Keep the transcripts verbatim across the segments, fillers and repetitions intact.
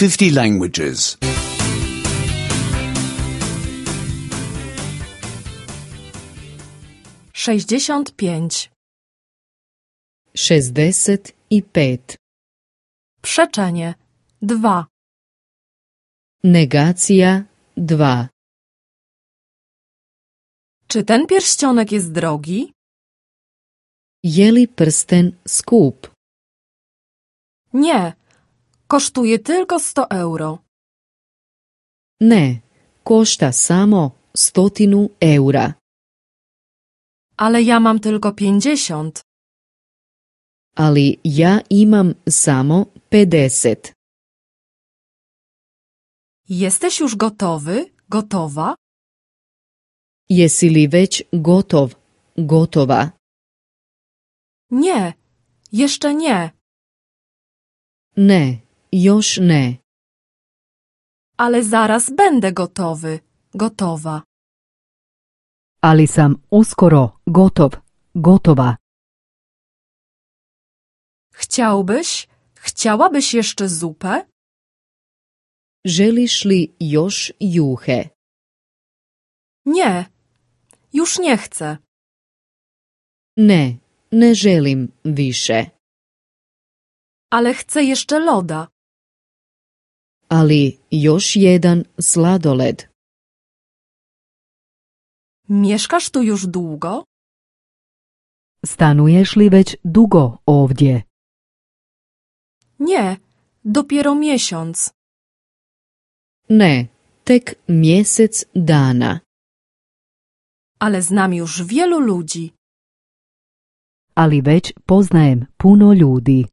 fifty languages. sześćdziesiąt pięć. Šezdeset i pet. Przeczenie. Dwa. Negacija dva. Czy ten pierścionek jest drogi? Je li prsten skup? Nie. Kosztuje tylko sto euro. Ne, košta samo stotinu eura. Ale ja mam tylko pięćdziesiąt. Ali ja imam samo pedeset. Jesteś już gotowy? Gotowa? Jesi li već gotov? Gotova? Nie. Jeszcze nie. Ne, još ne. Ale zaraz będę gotowy. Gotowa. Ali sam uskoro gotov, gotova. Chciałbyś? Chciałabyś jeszcze zupę? Želiš li još juhe? Nie. Już nie chcę. Ne, ne želim više. Ale chcę jeszcze loda. Ali još jedan sladoled. Mieszkasz tu już długo? Stanuješ li već dugo ovdje? Nie. Dopiero miesiąc. Ne, tek mjesec dana. Ale znam już wielu ludzi. Ali već poznajem puno ljudi.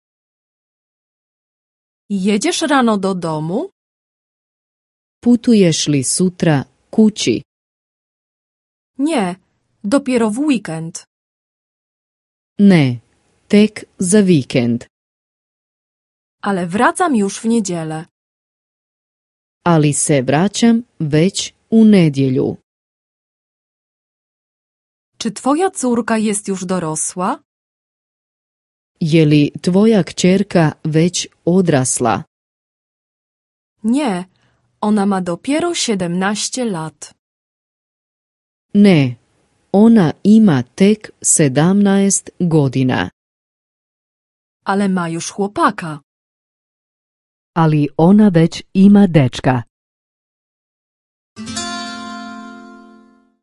Jedziesz rano do domu? Putuješ li sutra kući? Nie. Dopiero w weekend. Ne, tek za vikend. Ale wracam już w niedzielę. Ali se vraćam već u nedjelju. Czy twoja córka jest już dorosła? Je li tvoja kćerka već odrasla? Nie. Ona ma dopiero siedemnaście lat. Ne, ona ima tek sedamnaest godina. Ale ma już chłopaka. Ali ona već ima dečka.